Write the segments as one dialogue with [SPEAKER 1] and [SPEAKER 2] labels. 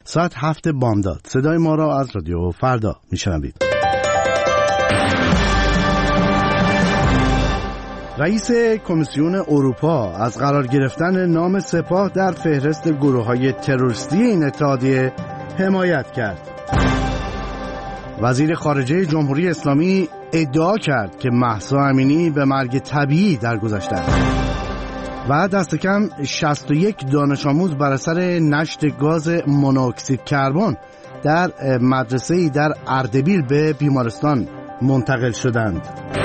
[SPEAKER 1] ساعت 7 بامداد. صدای ما را از رادیو فردا میشنوید. رئیس کمیسیون اروپا از قرار گرفتن نام سپاه در فهرست گروه‌های تروریستی این اتحادیه حمایت کرد. وزیر خارجه جمهوری اسلامی ادعا کرد که مهسا امینی به مرگ طبیعی درگذشته است. و دست کم 61 دانش آموز بر اثر نشت گاز مونوکسید کربن در مدرسه‌ای در اردبیل به بیمارستان منتقل شدند.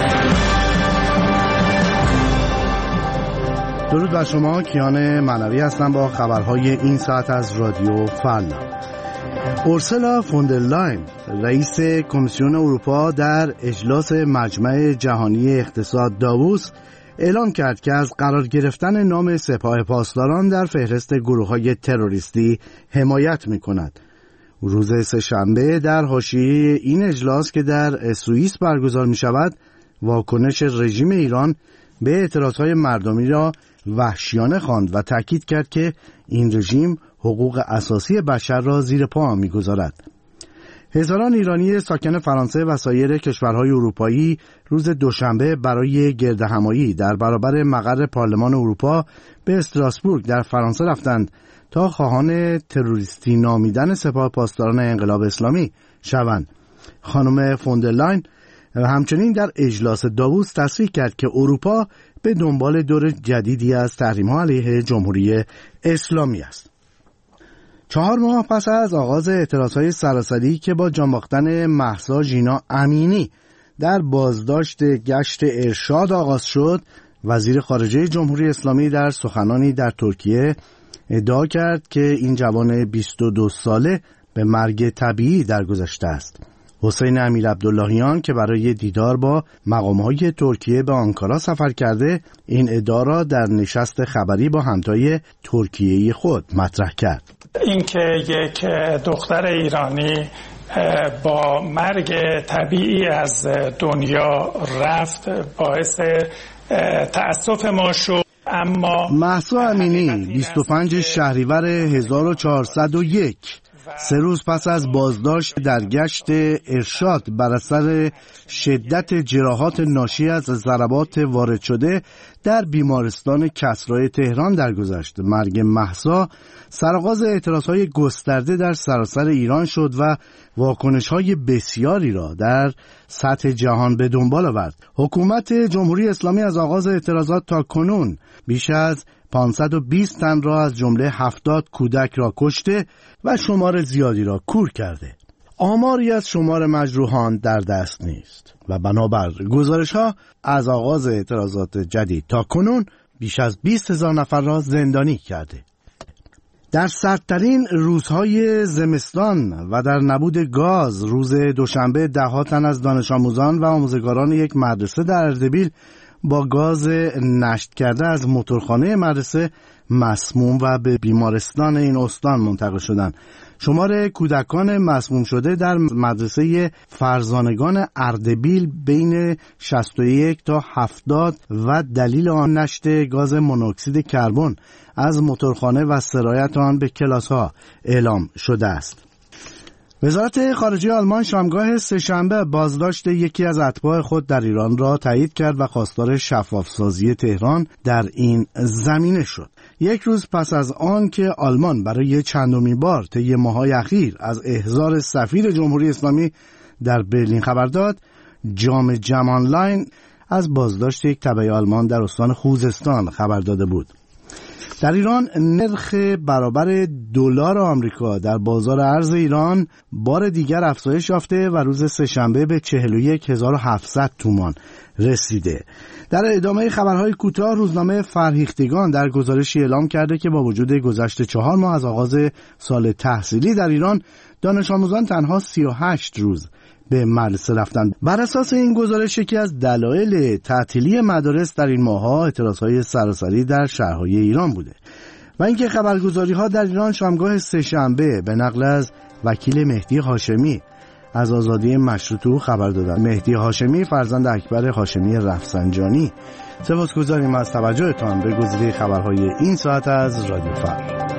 [SPEAKER 1] درود بر شما، کیان معنوی هستم با خبرهای این ساعت از رادیو فردا. اورسولا فون در لاین رئیس کمیسیون اروپا در اجلاس مجمع جهانی اقتصاد داووس اعلام کرد که از قرار گرفتن نام سپاه پاسداران در فهرست گروه‌های تروریستی حمایت می‌کند. روز سه‌شنبه در حاشیه این اجلاس که در سوئیس برگزار می‌شود، واکنش رژیم ایران به اعتراضهای مردمی را وحشیانه خواند و تاکید کرد که این رژیم حقوق اساسی بشر را زیر پا می‌گذارد. هزاران ایرانی ساکن فرانسه و سایر کشورهای اروپایی روز دوشنبه برای گردهمایی در برابر مقر پارلمان اروپا به استراسبورگ در فرانسه رفتند تا خواهان تروریستی نامیدن سپاه پاسداران انقلاب اسلامی شوند. خانم فون در لاین همچنین در اجلاس داووس تصریح کرد که اروپا به دنبال دور جدیدی از تحریم‌ها علیه جمهوری اسلامی است. 4 ماه پس از آغاز اعتراضهای سراسری که با جان باختن مهسا ژینا امینی در بازداشت گشت ارشاد آغاز شد، وزیر خارجه جمهوری اسلامی در سخنانی در ترکیه ادعا کرد که این جوان 22 ساله به مرگ طبیعی درگذشته است. حسین امیرعبداللهیان که برای دیدار با مقام‌های ترکیه به آنکارا سفر کرده، این ادعا را در نشست خبری با همتای ترکیه‌ای خود مطرح کرد.
[SPEAKER 2] اینکه یک دختر ایرانی با مرگ طبیعی از دنیا رفت باعث تأسف ما شد. اما
[SPEAKER 1] مهسا امینی 25 شهریور 1401 3 روز پس از بازداشت در گشت ارشاد بر اثر شدت جراحات ناشی از ضربات وارد شده در بیمارستان کسری تهران درگذشت. مرگ مهسا سرآغاز اعتراضهای گسترده در سراسر ایران شد و واکنش‌های بسیاری را در سطح جهان به دنبال آورد. حکومت جمهوری اسلامی از آغاز اعتراضات تا کنون بیش از 520 تن را از جمله 70 کودک را کشته و شمار زیادی را کور کرده. آماری از شمار مجروحان در دست نیست و بنابر گزارش‌ها از آغاز اعتراضات جدید تا کنون بیش از 20,000 نفر را زندانی کرده. در سردترین روزهای زمستان و در نبود گاز روز دوشنبه 10 تن از دانش آموزان و آموزگاران یک مدرسه در اردبیل با گاز نشت کرده از موتورخانه مدرسه مسموم و به بیمارستان این استان منتقل شدند. شمار کودکان مسموم شده در مدرسه فرزانگان اردبیل بین 61 تا 70 و دلیل آن نشت گاز مونوکسید کربن از موتورخانه و سرایت آن به کلاس‌ها اعلام شده است. وزارت خارجه آلمان شامگاه سه‌شنبه بازداشت یکی از اتباع خود در ایران را تایید کرد و خواستار شفافسازی تهران در این زمینه شد. 1 روز پس از آن که آلمان برای چندمین بار طی ماه‌های اخیر از احضار سفیر جمهوری اسلامی در برلین خبر داد، جام آنلاین از بازداشت یک تبع آلمان در استان خوزستان خبر داده بود. در ایران نرخ برابر دلار آمریکا در بازار ارز ایران بار دیگر افزایش یافته و روز سه‌شنبه به 41700 تومان رسیده. در ادامه خبرهای کوتاه، روزنامه فرهیختگان در گزارشی اعلام کرده که با وجود گذشت 4 ماه از آغاز سال تحصیلی در ایران، دانش آموزان تنها 38 روز به مدرسه رفتند. بر اساس این گزارش یکی از دلایل تعطیلی مدارس در این ماه‌ها اعتراضهای سراسری در شهرهای ایران بوده و اینکه خبرگزاری‌ها در ایران شامگاه سه‌شنبه به نقل از وکیل مهدی هاشمی از آزادی مشروطه خبر دادند. مهدی هاشمی فرزند اکبر هاشمی رفسنجانی. سپاسگزاریم از توجهتان به گزیده خبرهای این ساعت از رادیو فردا.